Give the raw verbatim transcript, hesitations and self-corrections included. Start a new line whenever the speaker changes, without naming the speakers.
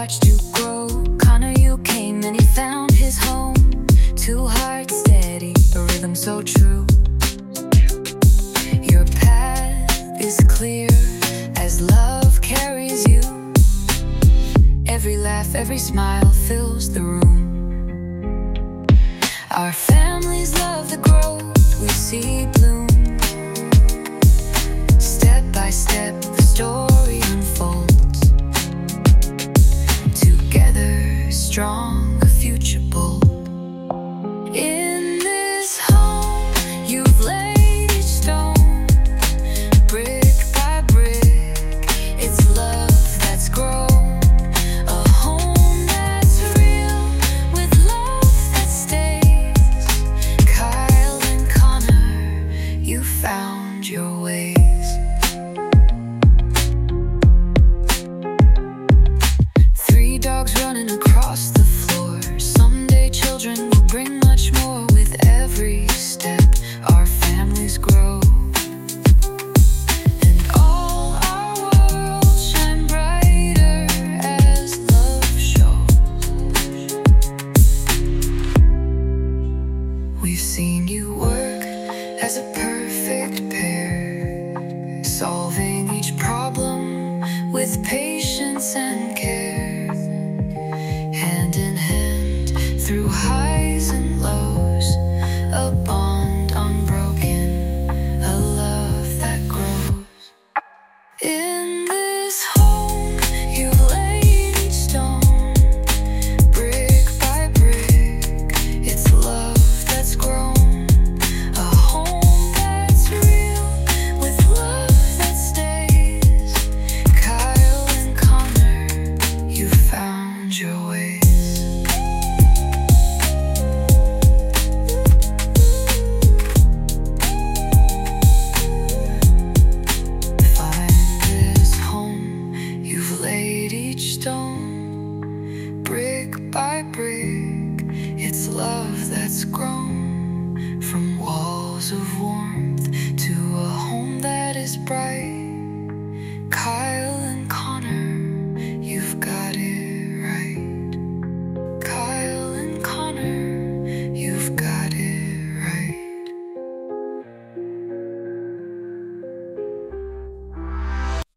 watched you grow. Connor, you came and he found his home. Two hearts steady, a rhythm so true. Your path is clear as love carries you. Every laugh, every smile fills the room. Our families love the growth we see bloom. Step by step, the story unfolds. Together, strong, a future bold. In this home, you've laid each stone, brick by brick. It's love that's grown, a home that's real, with love that stays. Kyle and Connor, you found your ways. Three dogs running across the floor. Someday children will bring much more. With every step, our families grow. And all our worlds shine brighter as love shows. We've seen you work as a perfect pair, solving each problem with patience and care.